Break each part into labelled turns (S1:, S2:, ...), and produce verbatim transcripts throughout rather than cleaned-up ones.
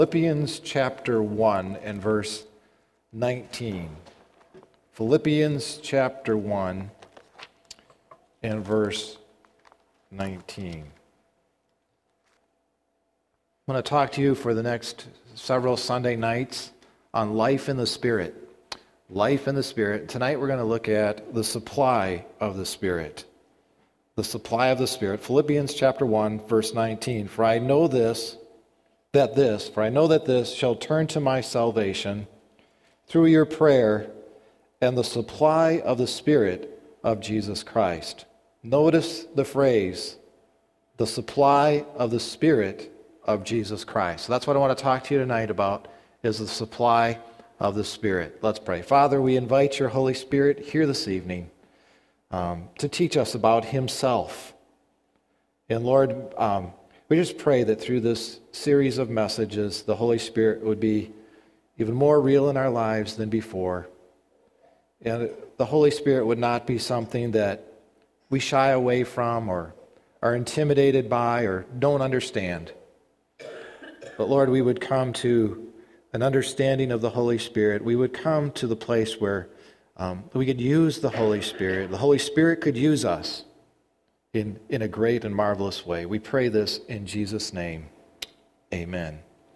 S1: Philippians chapter one and verse nineteen. Philippians chapter one and verse nineteen. I'm going to talk to you for the next several Sunday nights on life in the Spirit. Life in the Spirit. Tonight we're going to look at the supply of the Spirit. The supply of the Spirit. Philippians chapter one, verse nineteen. For I know this, that this, for I know that this shall turn to my salvation through your prayer and the supply of the Spirit of Jesus Christ. Notice the phrase, the supply of the Spirit of Jesus Christ. So that's what I want to talk to you tonight about, is the supply of the Spirit. Let's pray. Father, we invite your Holy Spirit here this evening um, to teach us about himself. And Lord, um, we just pray that through this series of messages, the Holy Spirit would be even more real in our lives than before. And the Holy Spirit would not be something that we shy away from or are intimidated by or don't understand. But Lord, we would come to an understanding of the Holy Spirit. We would come to the place where um, we could use the Holy Spirit. The Holy Spirit could use us in, in a great and marvelous way. We pray this in Jesus' name. Amen.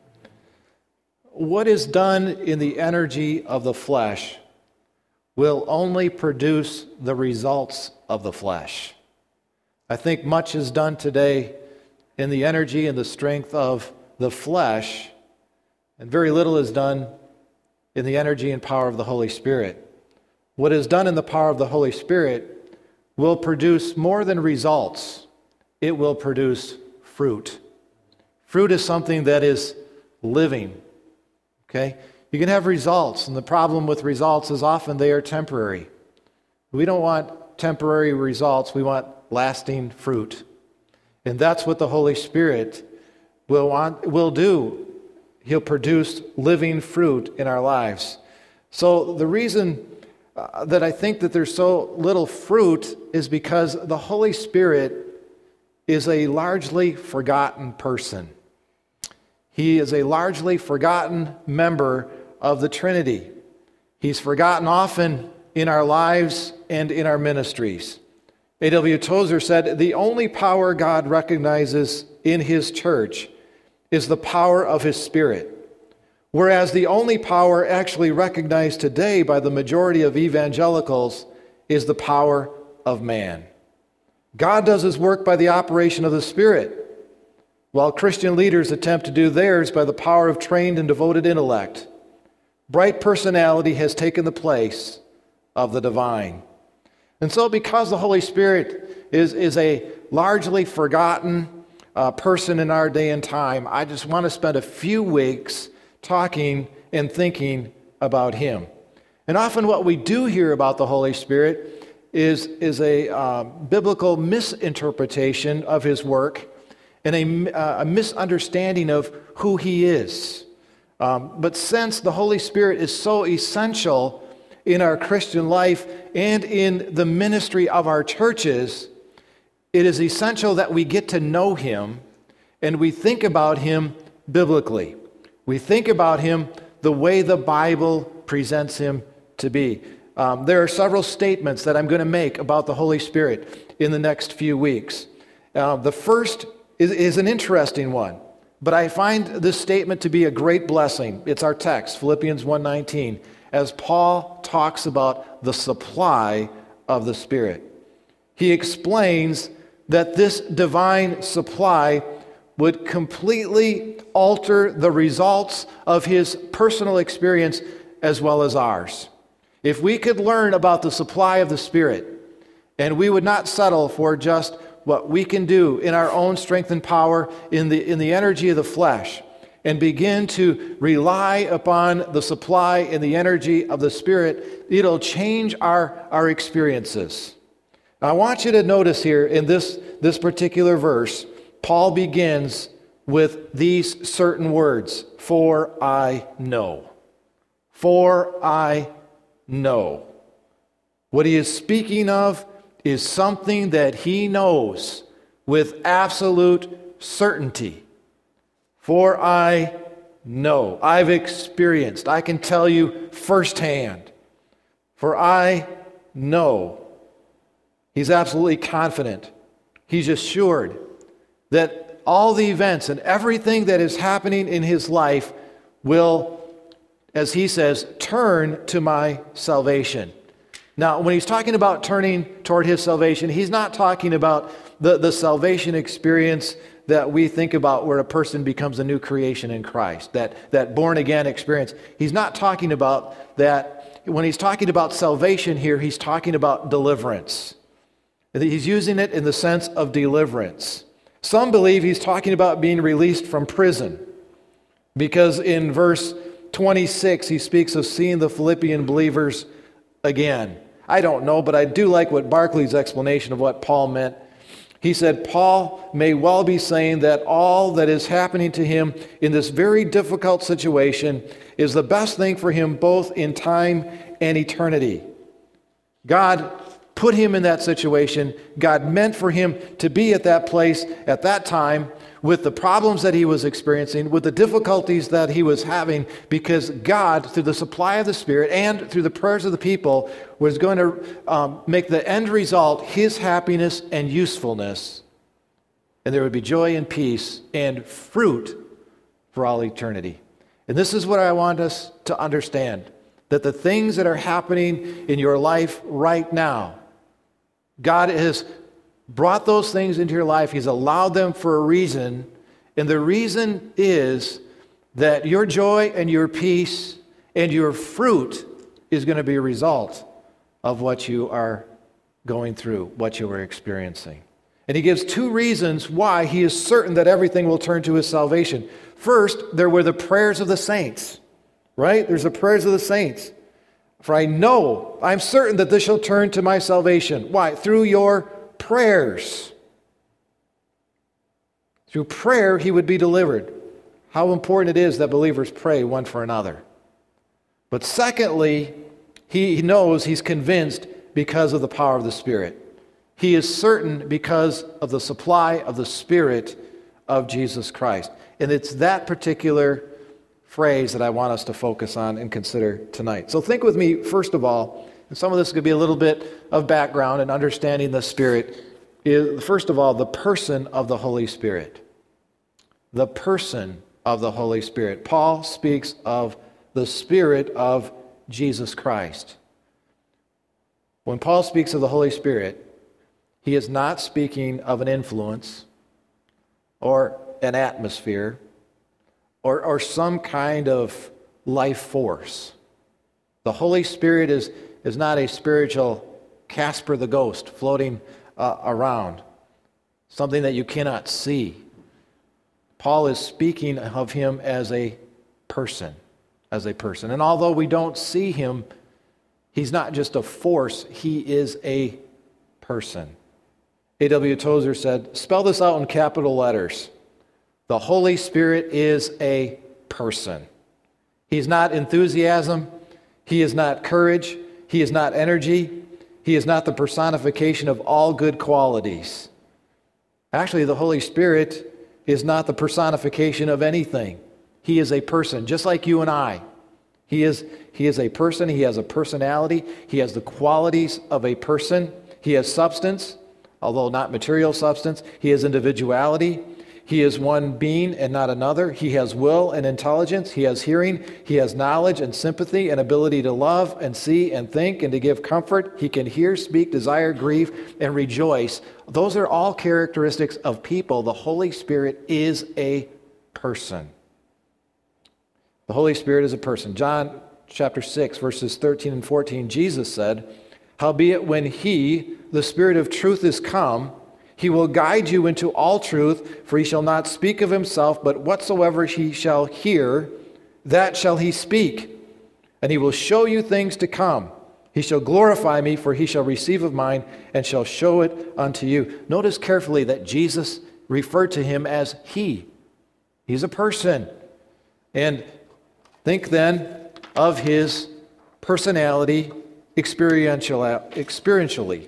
S1: What is done in the energy of the flesh will only produce the results of the flesh. I think much is done today in the energy and the strength of the flesh, and very little is done in the energy and power of the Holy Spirit. What is done in the power of the Holy Spirit will produce more than results. It will produce fruit. Fruit is something that is living. Okay? You can have results, and the problem with results is often they are temporary. We don't want temporary results. We want lasting fruit. And that's what the Holy Spirit will want, will do. He'll produce living fruit in our lives. So the reason uh, that I think that there's so little fruit is because the Holy Spirit is a largely forgotten person. He is a largely forgotten member of the Trinity. He's forgotten often in our lives and in our ministries. A W Tozer said, the only power God recognizes in his church is the power of his Spirit. Whereas the only power actually recognized today by the majority of evangelicals is the power of man. God does his work by the operation of the Spirit, while Christian leaders attempt to do theirs by the power of trained and devoted intellect. Bright personality has taken the place of the divine. And so because the Holy Spirit is, is a largely forgotten uh, person in our day and time, I just want to spend a few weeks talking and thinking about him. And often what we do hear about the Holy Spirit is, is a uh, biblical misinterpretation of his work and a, uh, a misunderstanding of who he is. Um, but since the Holy Spirit is so essential in our Christian life and in the ministry of our churches, it is essential that we get to know him and we think about him biblically. We think about him the way the Bible presents him to be. Um, there are several statements that I'm going to make about the Holy Spirit in the next few weeks. Uh, the first is, is an interesting one, but I find this statement to be a great blessing. It's our text, Philippians one nineteen, as Paul talks about the supply of the Spirit. He explains that this divine supply would completely alter the results of his personal experience as well as ours. If we could learn about the supply of the Spirit, and we would not settle for just what we can do in our own strength and power in the, in the energy of the flesh, and begin to rely upon the supply and the energy of the Spirit, it'll change our, our experiences. Now, I want you to notice here in this, this particular verse, Paul begins with these certain words, for I know. For I know. What he is speaking of is something that he knows with absolute certainty. For I know. I've experienced. I can tell you firsthand. For I know. He's absolutely confident. He's assured that all the events and everything that is happening in his life will, as he says, turn to my salvation. Now, when he's talking about turning toward his salvation, he's not talking about the, the salvation experience that we think about where a person becomes a new creation in Christ, that, that born-again experience. He's not talking about that. When he's talking about salvation here, he's talking about deliverance. He's using it in the sense of deliverance. Some believe he's talking about being released from prison, because in verse twenty-six, he speaks of seeing the Philippian believers again. I don't know, but I do like what Barclay's explanation of what Paul meant. He said, Paul may well be saying that all that is happening to him in this very difficult situation is the best thing for him both in time and eternity. God put him in that situation. God meant for him to be at that place at that time with the problems that he was experiencing, with the difficulties that he was having, because God, through the supply of the Spirit and through the prayers of the people, was going to um, make the end result his happiness and usefulness, and there would be joy and peace and fruit for all eternity. And this is what I want us to understand, that the things that are happening in your life right now, God has brought those things into your life. He's allowed them for a reason, and the reason is that your joy and your peace and your fruit is going to be a result of what you are going through, what you are experiencing. And he gives two reasons why he is certain that everything will turn to his salvation. First, there were the prayers of the saints, right? There's the prayers of the saints. For I know, I'm certain that this shall turn to my salvation. Why? Through your prayers. Through prayer, he would be delivered. How important it is that believers pray one for another. But secondly, he knows, he's convinced because of the power of the Spirit. He is certain because of the supply of the Spirit of Jesus Christ. And it's that particular phrase that I want us to focus on and consider tonight. So think with me, first of all, and some of this could be a little bit of background and understanding the Spirit, is, first of all, the person of the Holy Spirit. The person of the Holy Spirit. Paul speaks of the Spirit of Jesus Christ. When Paul speaks of the Holy Spirit, he is not speaking of an influence or an atmosphere or, or some kind of life force. The Holy Spirit is is not a spiritual Casper the Ghost floating uh, around, something that you cannot see. Paul is speaking of him as a person, as a person. And although we don't see him, he's not just a force, he is a person. A W Tozer said, spell this out in capital letters. The Holy Spirit is a person. He's not enthusiasm. He is not courage. He is not energy. He is not the personification of all good qualities. Actually, the Holy Spirit is not the personification of anything. He is a person, just like you and I. He is, he is a person. He has a personality. He has the qualities of a person. He has substance, although not material substance. He has individuality. He is one being and not another. He has will and intelligence. He has hearing. He has knowledge and sympathy and ability to love and see and think and to give comfort. He can hear, speak, desire, grieve, and rejoice. Those are all characteristics of people. The Holy Spirit is a person. The Holy Spirit is a person. John chapter six, verses thirteen and fourteen, Jesus said, howbeit when he, the Spirit of truth, is come, he will guide you into all truth, for he shall not speak of himself, but whatsoever he shall hear, that shall he speak. And he will show you things to come. He shall glorify me, for he shall receive of mine, and shall show it unto you. Notice carefully that Jesus referred to him as he. He's a person. And think then of his personality experiential, experientially.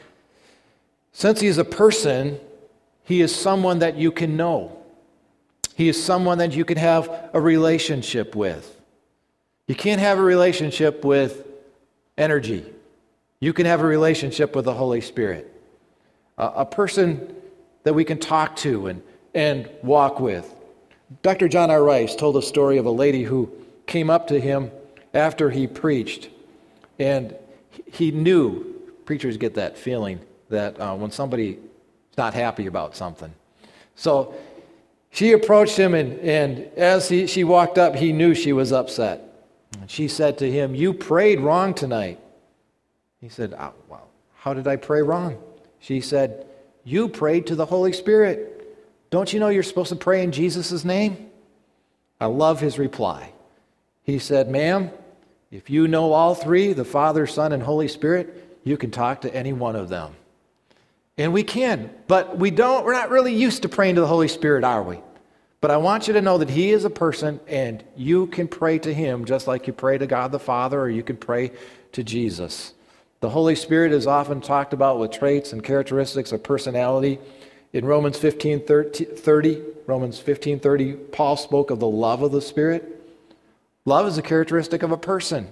S1: Since he is a person, he is someone that you can know. He is someone that you can have a relationship with. You can't have a relationship with energy. You can have a relationship with the Holy Spirit. Uh, a person that we can talk to and, and walk with. Doctor John R. Rice told a story of a lady who came up to him after he preached, and he knew, preachers get that feeling that uh, when somebody's not happy about something. So she approached him, and, and as he, she walked up, he knew she was upset. And she said to him, "You prayed wrong tonight." He said, oh, well, how did I pray wrong? She said, "You prayed to the Holy Spirit. Don't you know you're supposed to pray in Jesus' name?" I love his reply. He said, "Ma'am, if you know all three, the Father, Son, and Holy Spirit, you can talk to any one of them." And we can, but we don't, we're not really used to praying to the Holy Spirit, are we? But I want you to know that he is a person, and you can pray to him just like you pray to God the Father, or you can pray to Jesus. The Holy Spirit is often talked about with traits and characteristics of personality. In Romans fifteen thirty, Romans fifteen thirty, Paul spoke of the love of the Spirit. Love is a characteristic of a person.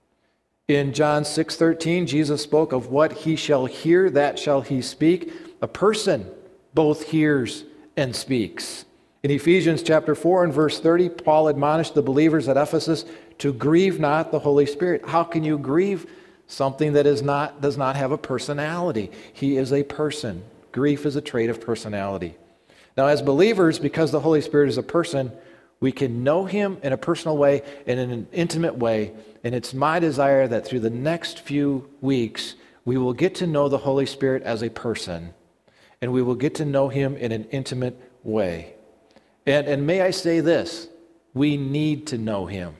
S1: In John six thirteen, Jesus spoke of what he shall hear, that shall he speak. A person both hears and speaks. In Ephesians chapter four and verse thirty, Paul admonished the believers at Ephesus to grieve not the Holy Spirit. How can you grieve something that is not does not have a personality? He is a person. Grief is a trait of personality. Now, as believers, because the Holy Spirit is a person, we can know him in a personal way and in an intimate way. And it's my desire that through the next few weeks, we will get to know the Holy Spirit as a person, and we will get to know him in an intimate way. And, and may I say this, we need to know him.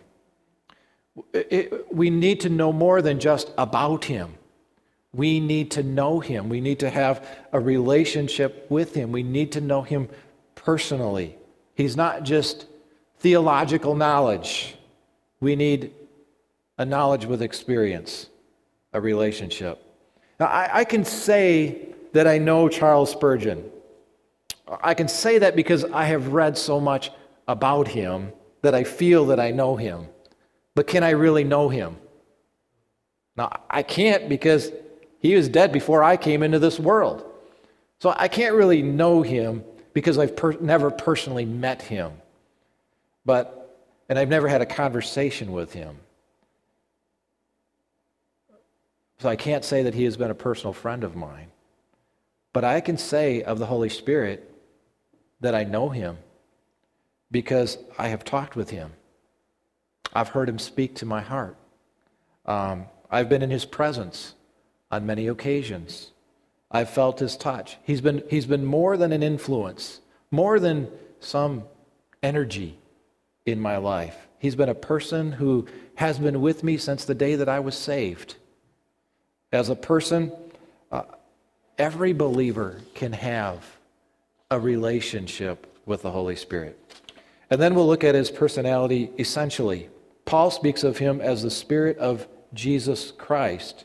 S1: It, we need to know more than just about him. We need to know him. We need to have a relationship with him. We need to know him personally. He's not just theological knowledge. We need a knowledge with experience, a relationship. Now, I, I can say that I know Charles Spurgeon. I can say that because I have read so much about him that I feel that I know him. But can I really know him? Now, I can't, because he was dead before I came into this world. So I can't really know him because I've per- never personally met him. But, and I've never had a conversation with him. So I can't say that he has been a personal friend of mine. But I can say of the Holy Spirit that I know him because I have talked with him. I've heard him speak to my heart. Um, I've been in his presence on many occasions. I've felt his touch. He's been, he's been more than an influence, more than some energy in my life. He's been a person who has been with me since the day that I was saved. As a person, uh, every believer can have a relationship with the Holy Spirit. And then we'll look at his personality essentially. Paul speaks of him as the Spirit of Jesus Christ.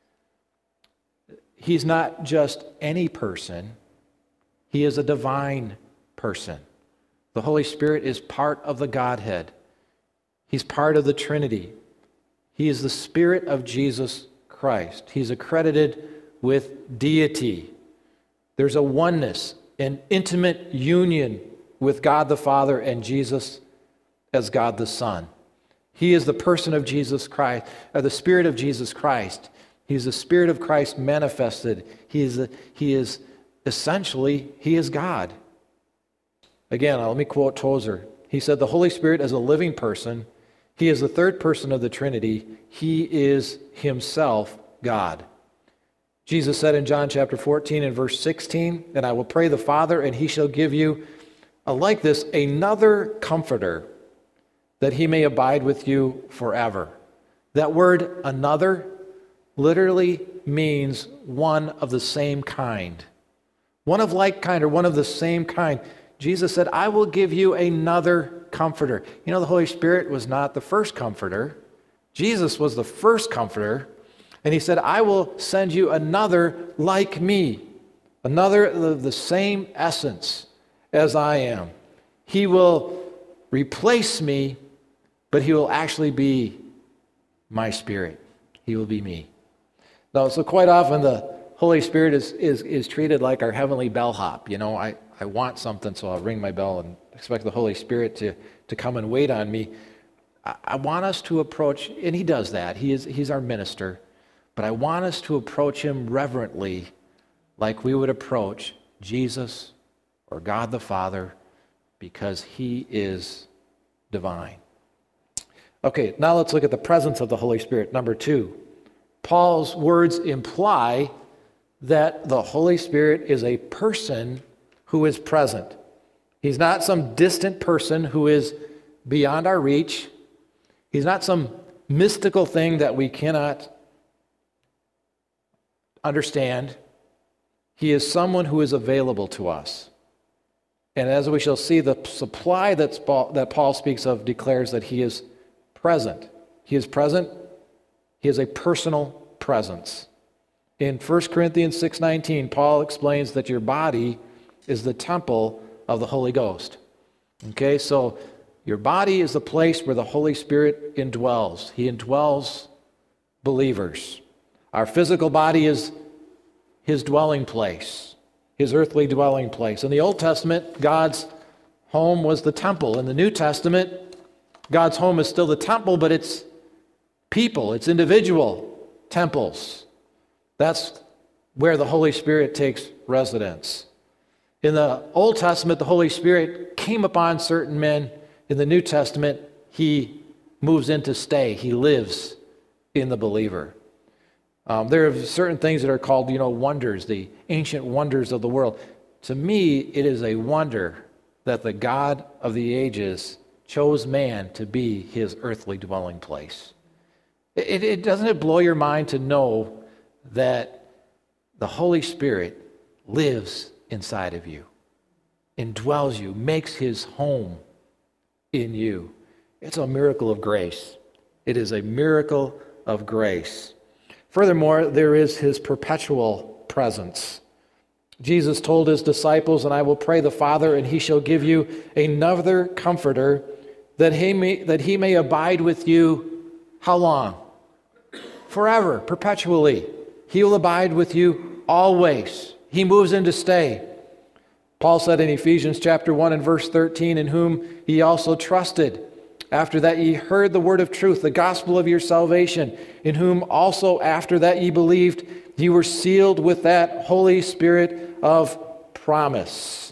S1: He's not just any person. He is a divine person. The Holy Spirit is part of the Godhead. He's part of the Trinity. He is the Spirit of Jesus Christ. He's accredited with deity. There's a oneness, an intimate union with God the Father and Jesus as God the Son. He is the person of Jesus Christ, or the Spirit of Jesus Christ. He's the Spirit of Christ manifested. He is, a, he is essentially, he is God. Again, let me quote Tozer. He said, "The Holy Spirit is a living person. He is the third person of the Trinity. He is himself God." Jesus said in John chapter fourteen and verse sixteen, "And I will pray the Father, and he shall give you, uh, like this, another comforter, that he may abide with you forever." That word "another" literally means one of the same kind. One of like kind, or one of the same kind. Jesus said, "I will give you another comforter." You know, the Holy Spirit was not the first comforter. Jesus was the first comforter. And he said, "I will send you another like me." Another of the same essence as I am. He will replace me, but he will actually be my Spirit. He will be me. Now, so quite often the Holy Spirit is, is, is treated like our heavenly bellhop. You know, I, I want something, so I'll ring my bell and expect the Holy Spirit to, to come and wait on me. I, I want us to approach, and he does that. He is, he's our minister. But I want us to approach him reverently, like we would approach Jesus or God the Father, because he is divine. Okay, now let's look at the presence of the Holy Spirit. Number two, Paul's words imply that the Holy Spirit is a person who is present. He's not some distant person who is beyond our reach. He's not some mystical thing that we cannot understand. He is someone who is available to us. And as we shall see, the supply that's Paul, that Paul speaks of declares that he is present. He is present. He is a personal presence. In First Corinthians six nineteen, Paul explains that your body is the temple of the Holy Ghost. Okay, so your body is the place where the Holy Spirit indwells. He indwells believers. Our physical body is his dwelling place, his earthly dwelling place. In the Old Testament, God's home was the temple. In the New Testament, God's home is still the temple, but it's people, it's individual temples. That's where the Holy Spirit takes residence. In the Old Testament, the Holy Spirit came upon certain men. In the New Testament, he moves in to stay. He lives in the believer. Um, there are certain things that are called, you know, wonders, the ancient wonders of the world. To me, it is a wonder that the God of the ages chose man to be his earthly dwelling place. It, it doesn't it blow your mind to know that the Holy Spirit lives inside of you, indwells you, makes his home in you. It's a miracle of grace. It is a miracle of grace. Furthermore, there is his perpetual presence. Jesus told his disciples, and I will pray the Father, and he shall give you another comforter, that he may, that he may abide with you, how long? Forever, perpetually. He will abide with you always. He moves in to stay. Paul said in Ephesians chapter one and verse thirteen, in whom ye also trusted, after that ye heard the word of truth, the gospel of your salvation, in whom also after that ye believed, ye were sealed with that Holy Spirit of promise.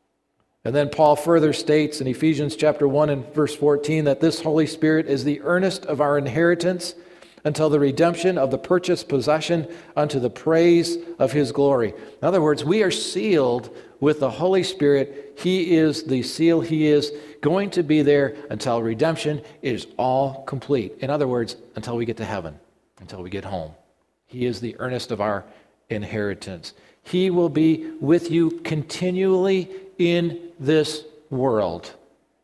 S1: And then Paul further states in Ephesians chapter one and verse fourteen that this Holy Spirit is the earnest of our inheritance until the redemption of the purchased possession unto the praise of his glory. In other words, we are sealed with the Holy Spirit. He is the seal. He is going to be there until redemption is all complete. In other words, until we get to heaven, until we get home. He is the earnest of our inheritance. He will be with you continually in this world.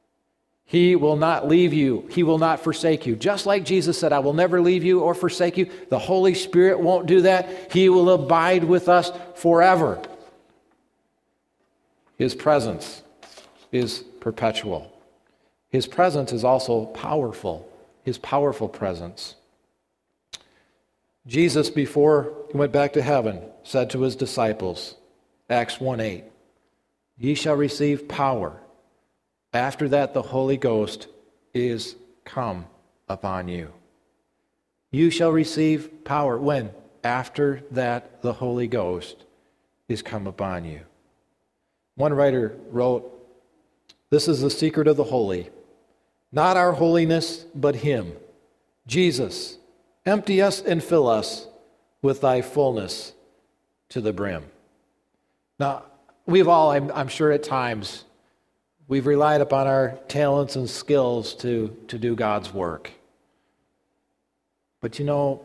S1: He will not leave you. He will not forsake you. Just like Jesus said, I will never leave you or forsake you. The Holy Spirit won't do that. He will abide with us forever. His presence is perpetual. His presence is also powerful. His powerful presence. Jesus, before he went back to heaven, said to his disciples, Acts one eight, ye shall receive power. After that, the Holy Ghost is come upon you. You shall receive power. When? After that, the Holy Ghost is come upon you. One writer wrote, this is the secret of the holy. Not our holiness, but him. Jesus, empty us and fill us with thy fullness to the brim. Now, we've all, I'm, I'm sure at times, we've relied upon our talents and skills to, to do God's work. But you know,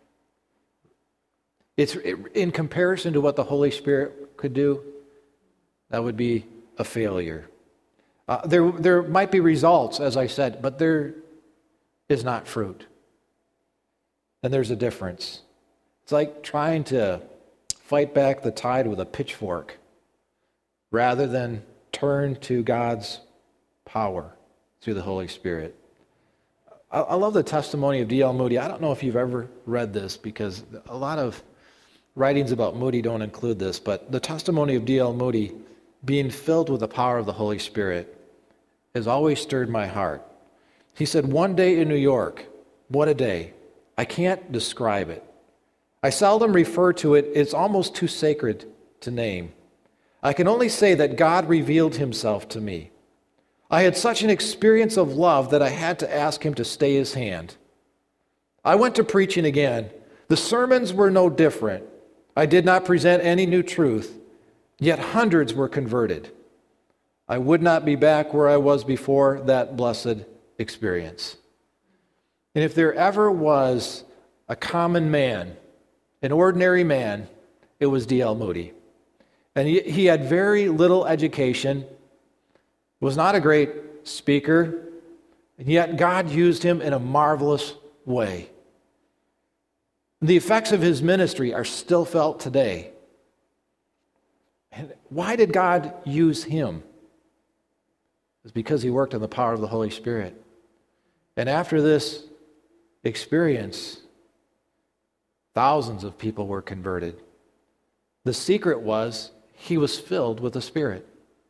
S1: it's in comparison to what the Holy Spirit could do, that would be a failure. Uh, there, there might be results, as I said, but there is not fruit. And there's a difference. It's like trying to fight back the tide with a pitchfork rather than turn to God's power through the Holy Spirit. I, I love the testimony of D L Moody. I don't know if you've ever read this, because a lot of writings about Moody don't include this, but the testimony of D L Moody being filled with the power of the Holy Spirit has always stirred my heart. He said, "One day in New York, what a day. I can't describe it. I seldom refer to it. It's almost too sacred to name. I can only say that God revealed himself to me. I had such an experience of love that I had to ask him to stay his hand. I went to preaching again. The sermons were no different. I did not present any new truth, yet hundreds were converted. I would not be back where I was before that blessed experience." And if there ever was a common man, an ordinary man, it was D L Moody. And he, he had very little education, was not a great speaker, and yet God used him in a marvelous way. The effects of his ministry are still felt today. And why did God use him? It's because he worked in the power of the Holy Spirit. And after this experience, thousands of people were converted. The secret was he was filled with the Spirit.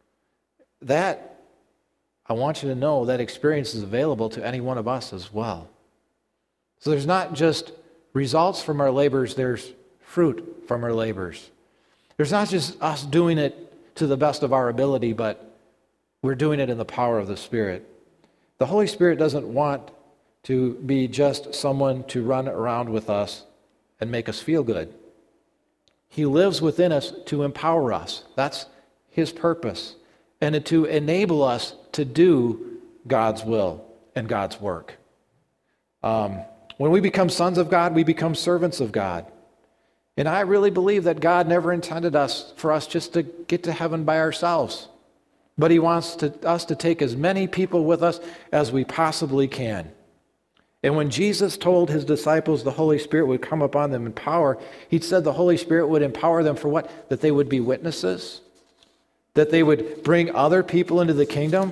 S1: That, I want you to know, that experience is available to any one of us as well. So there's not just results from our labors, there's fruit from our labors. There's not just us doing it to the best of our ability, but we're doing it in the power of the Spirit. The Holy Spirit doesn't want to be just someone to run around with us and make us feel good. He lives within us to empower us. That's his purpose. And to enable us to do God's will and God's work. Um, when we become sons of God, we become servants of God. And I really believe that God never intended us for us just to get to heaven by ourselves. But he wants to, us to take as many people with us as we possibly can. And when Jesus told his disciples the Holy Spirit would come upon them in power, he said the Holy Spirit would empower them for what? That they would be witnesses? That they would bring other people into the kingdom?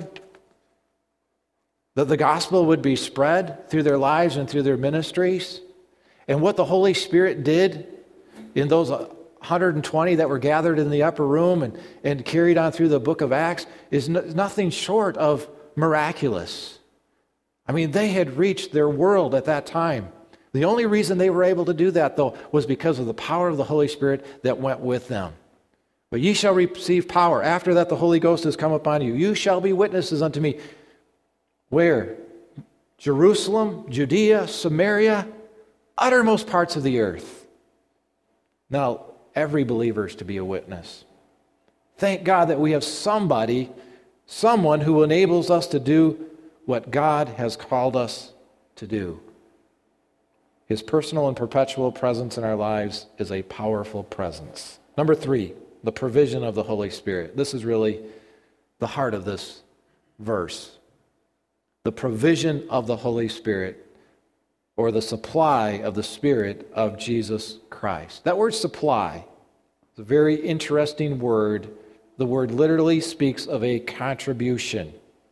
S1: That the gospel would be spread through their lives and through their ministries? And what the Holy Spirit did in those one hundred twenty that were gathered in the upper room and, and carried on through the book of Acts is no, nothing short of miraculous. I mean, they had reached their world at that time. The only reason they were able to do that, though, was because of the power of the Holy Spirit that went with them. But ye shall receive power. After that, the Holy Ghost has come upon you. You shall be witnesses unto me. Where? Jerusalem, Judea, Samaria, uttermost parts of the earth. Now, every believer is to be a witness. Thank God that we have somebody, someone who enables us to do what God has called us to do. His personal and perpetual presence in our lives is a powerful presence. Number three, the provision of the Holy Spirit. This is really the heart of this verse. The provision of the Holy Spirit, or the supply of the Spirit of Jesus Christ. That word supply is a very interesting word. The word literally speaks of a contribution.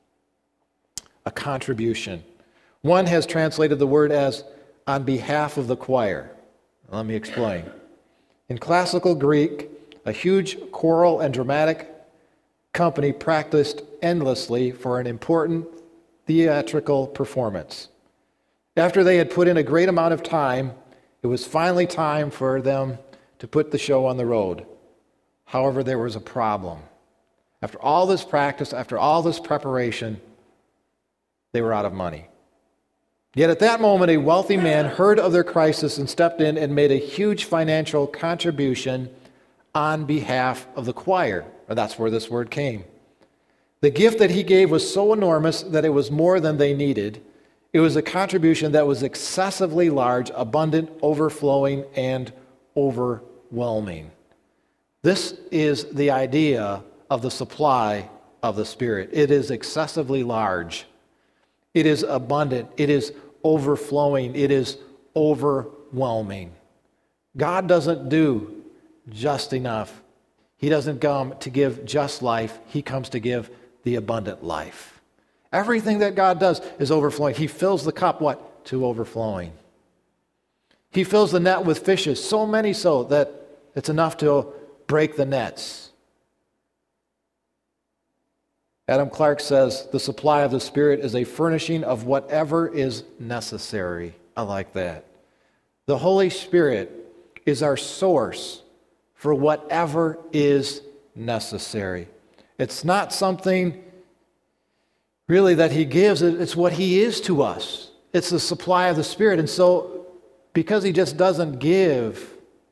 S1: A contribution. One has translated the word as on behalf of the choir. Let me explain. In classical Greek, a huge choral and dramatic company practiced endlessly for an important theatrical performance. After they had put in a great amount of time, it was finally time for them to put the show on the road. However, there was a problem. After all this practice, after all this preparation, they were out of money. Yet at that moment, a wealthy man heard of their crisis and stepped in and made a huge financial contribution on behalf of the choir. That's where this word came. The gift that he gave was so enormous that it was more than they needed. It was a contribution that was excessively large, abundant, overflowing, and overwhelming. This is the idea of the supply of the Spirit. It is excessively large. It is abundant. It is overflowing. It is overwhelming. God doesn't do just enough. He doesn't come to give just life. He comes to give the abundant life. Everything that God does is overflowing. He fills the cup, what? To overflowing. He fills the net with fishes, so many so that it's enough to break the nets. Adam Clark says, the supply of the Spirit is a furnishing of whatever is necessary. I like that. The Holy Spirit is our source for whatever is necessary. It's not something really that He gives, it's what He is to us. It's the supply of the Spirit. And so, because He just doesn't give,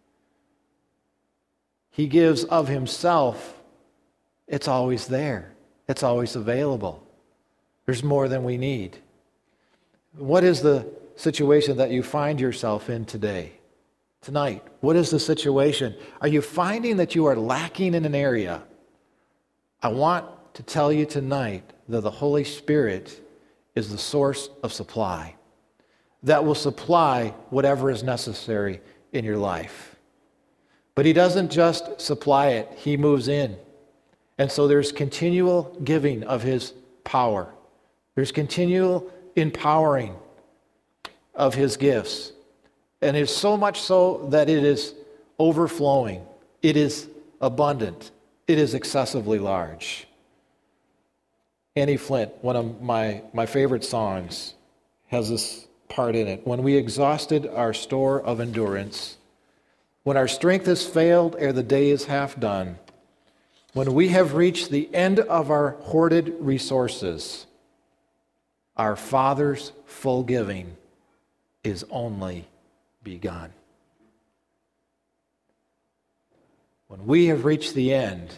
S1: He gives of Himself, it's always there. It's always available. There's more than we need. What is the situation that you find yourself in today? Tonight, what is the situation? Are you finding that you are lacking in an area? I want to tell you tonight that the Holy Spirit is the source of supply that will supply whatever is necessary in your life. But He doesn't just supply it, He moves in. And so there's continual giving of His power. There's continual empowering of His gifts. And it's so much so that it is overflowing. It is abundant. It is excessively large. Annie Flint, one of my, my favorite songs, has this part in it. When we exhausted our store of endurance, when our strength has failed ere the day is half done, when we have reached the end of our hoarded resources, our Father's full giving is only begun. When we have reached the end,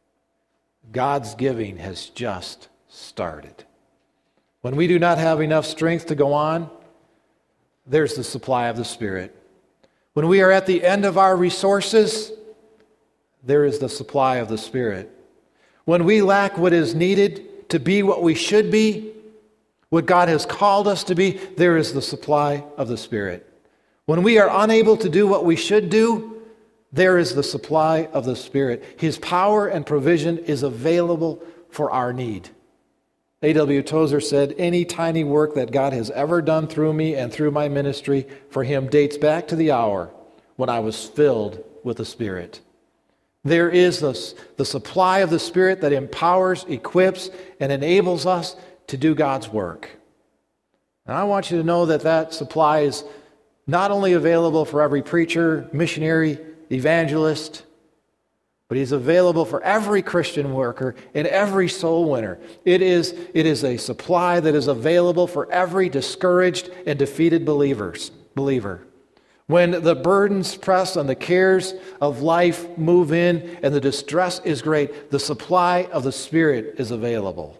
S1: God's giving has just started. When we do not have enough strength to go on, there's the supply of the Spirit. When we are at the end of our resources, there is the supply of the Spirit. When we lack what is needed to be what we should be, what God has called us to be, there is the supply of the Spirit. When we are unable to do what we should do, there is the supply of the Spirit. His power and provision is available for our need. A W Tozer said, any tiny work that God has ever done through me and through my ministry for Him dates back to the hour when I was filled with the Spirit. There is the, the supply of the Spirit that empowers, equips, and enables us to do God's work. And I want you to know that that supply is not only available for every preacher, missionary, evangelist, but He's available for every Christian worker and every soul winner. It is, it is a supply that is available for every discouraged and defeated believers, believer. When the burdens press and the cares of life move in and the distress is great, the supply of the Spirit is available.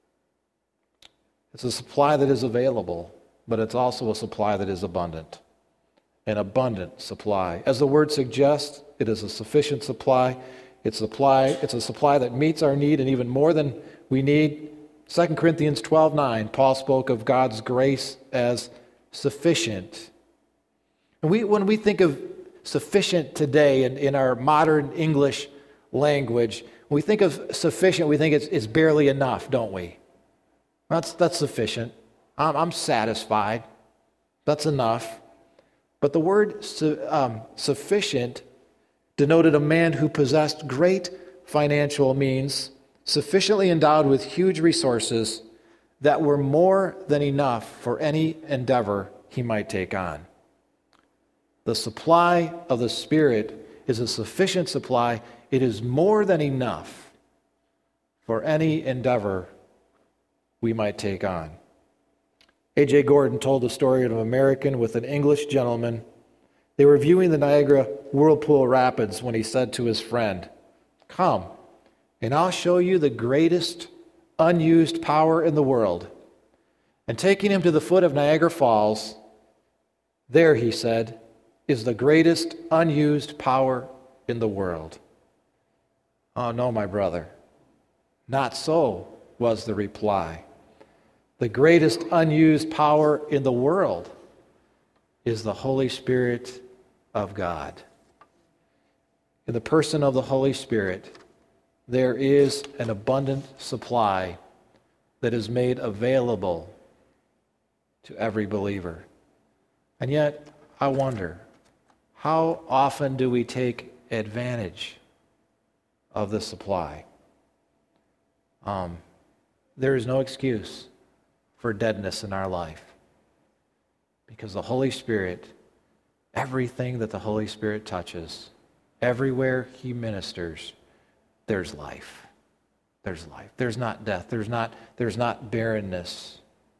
S1: It's a supply that is available, but it's also a supply that is abundant. An abundant supply. As the word suggests, it is a sufficient supply. It's supply, it's a supply that meets our need and even more than we need. Second Corinthians twelve nine, Paul spoke of God's grace as sufficient. And we, when we think of sufficient today in, in our modern English language, when we think of sufficient, we think it's, it's barely enough, don't we? That's, that's sufficient. I'm, I'm satisfied. That's enough. But the word su- um, sufficient denoted a man who possessed great financial means, sufficiently endowed with huge resources that were more than enough for any endeavor he might take on. The supply of the Spirit is a sufficient supply. It is more than enough for any endeavor we might take on. A J Gordon told the story of an American with an English gentleman. They were viewing the Niagara Whirlpool Rapids when he said to his friend, "Come, and I'll show you the greatest unused power in the world." And taking him to the foot of Niagara Falls, there, he said, is the greatest unused power in the world. "Oh, no, my brother. Not so," was the reply. "The greatest unused power in the world is the Holy Spirit of God." In the person of the Holy Spirit, there is an abundant supply that is made available to every believer. And yet, I wonder, how often do we take advantage of the supply? Um, there is no excuse for deadness in our life, because the Holy Spirit, everything that the Holy Spirit touches, everywhere he ministers, there's life. There's life. There's not death. There's not, there's not barrenness.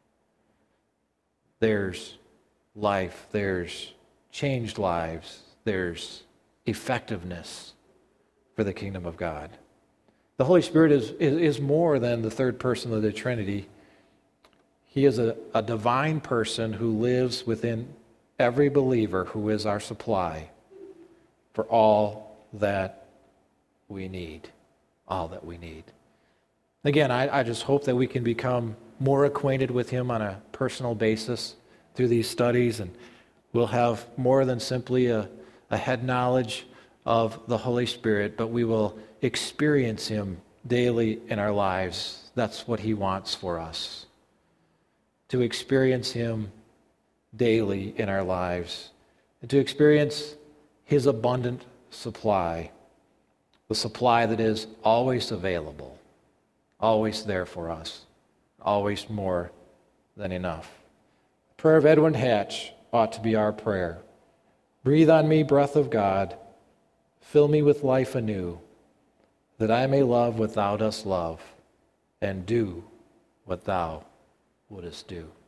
S1: There's life. There's changed lives. There's effectiveness for the kingdom of God. The Holy Spirit is, is, is more than the third person of the Trinity. He is a, a divine person who lives within every believer, who is our supply for all that we need. All that we need. Again, I, I just hope that we can become more acquainted with him on a personal basis through these studies, and we'll have more than simply a, a head knowledge of the Holy Spirit, but we will experience him daily in our lives. That's what he wants for us, to experience him daily in our lives, and to experience his abundant supply, the supply that is always available, always there for us, always more than enough. The prayer of Edwin Hatch ought to be our prayer. Breathe on me, breath of God, fill me with life anew, that I may love what thou dost love, and do what thou wouldest do.